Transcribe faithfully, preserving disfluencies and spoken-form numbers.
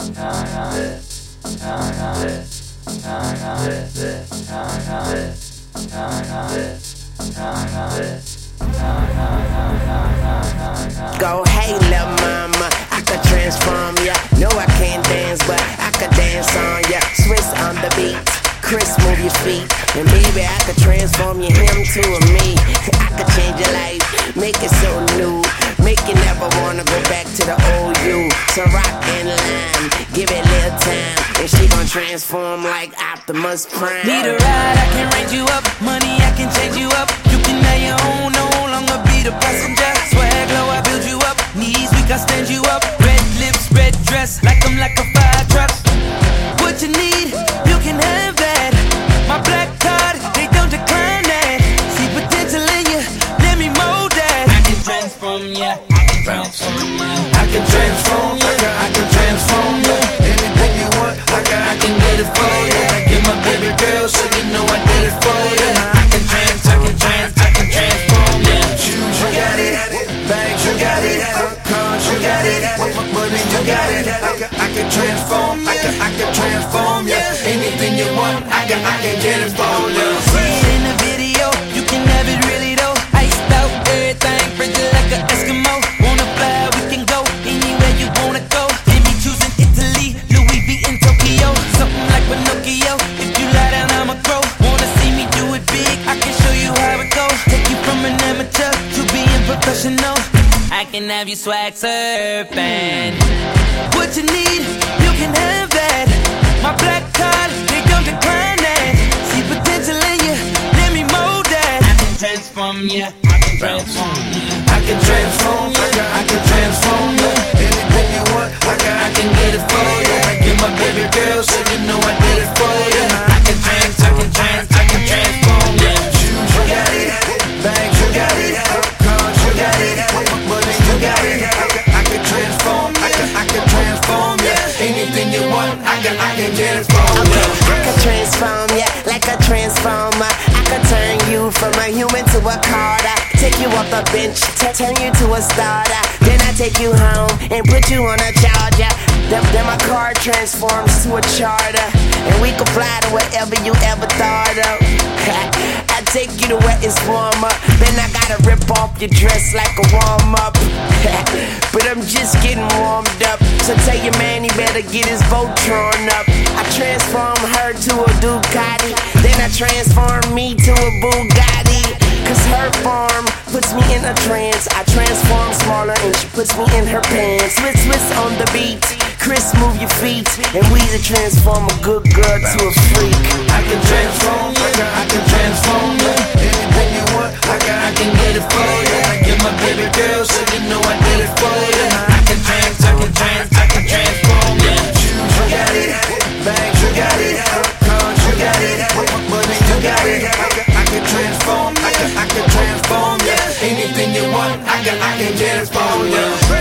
Go, hey, lil' mama, I could transform ya. No, I can't dance, but I could dance on ya. Swiss on the beat, Chris, move your feet. And baby, I could transform you, him to a me. I could change your life, make it so new. Make you never wanna go back to the old you. So rock and lime, give it a little time. And she gon' transform like Optimus Prime. Need a ride, I can range you up. Money, I can change you up. You can have your own, no longer be the passenger. Swag low, I build you up. Knees weak, I stand you up. Red lips, red dress, like I'm like a fire truck. What you need, you can have that. My black card, they don't decline that. See potential in you, let me mold that. I can transform ya, I can transform ya. I can transform ya, I can transform ya. Anything you want, I can, I can get it for ya. I get my baby girl, so you know I did it for ya. I can trans, I can trans, I can transform ya. Shoes, you got it. Bags, you got it. Cars, you got it. Money, you got it. I can, I can transform, I can, I can transform ya. Anything you want, I can, I can get it for ya. See it in the video, you can have it really though. Iced out, everything, frigid like an Eskimo. Wanna fly, we can go anywhere you wanna go. They be choosing Italy, Louis V in Tokyo. Something like Pinocchio, if you lie down I'ma grow. Wanna see me do it big, I can show you how it goes. Take you from an amateur to being professional. I can have you swag surfing. What you need, you can have that. My black card, they don't decline that. See potential in you, let me mold that. I can transform ya, I can transform ya. I can transform, I can, I can transform ya. Anything you want, I can, I can get it for ya. I get my baby girl, so you know I did it for ya. I can trans, I can trans, I can transform ya. Shoes, you got it. Bags, you got it. Cars, you got it. Money, you got it. I can, I can transform, I can, I can transform ya. Anything you want, I can, I can get it for ya. Okay, I can transform ya like a transformer. I can turn you from a human to a Carter. Take you off the bench, t- turn you to a starter. Then I take you home and put you on a charger. Then, then my car transforms to a charter, and we can fly to wherever you ever thought of. I take you to where it's warmer. Then I gotta rip off your dress like a warm up. But I'm just getting warmed up. So tell your man he better get his Voltron up. I transform her to a Ducati. Then I transform me to a Bugatti. Cause her form puts me in a trance. I transform smaller and she puts me in her pants. Swiss, Swiss on the beat. Chris, move your feet. And we to transform a good girl to a freak. I can transform, I can, I can transform ya. Anything you want, I can, I can get it for ya. I get my baby girl, so you know I did it for ya. I can trans, I can trans, I can transform ya. Shoes, you got it. Bags, you got it. Cars, you got it. Money, you got it. I can, I can transform, I can, I can transform ya. Anything you want, I can, I can get it for ya.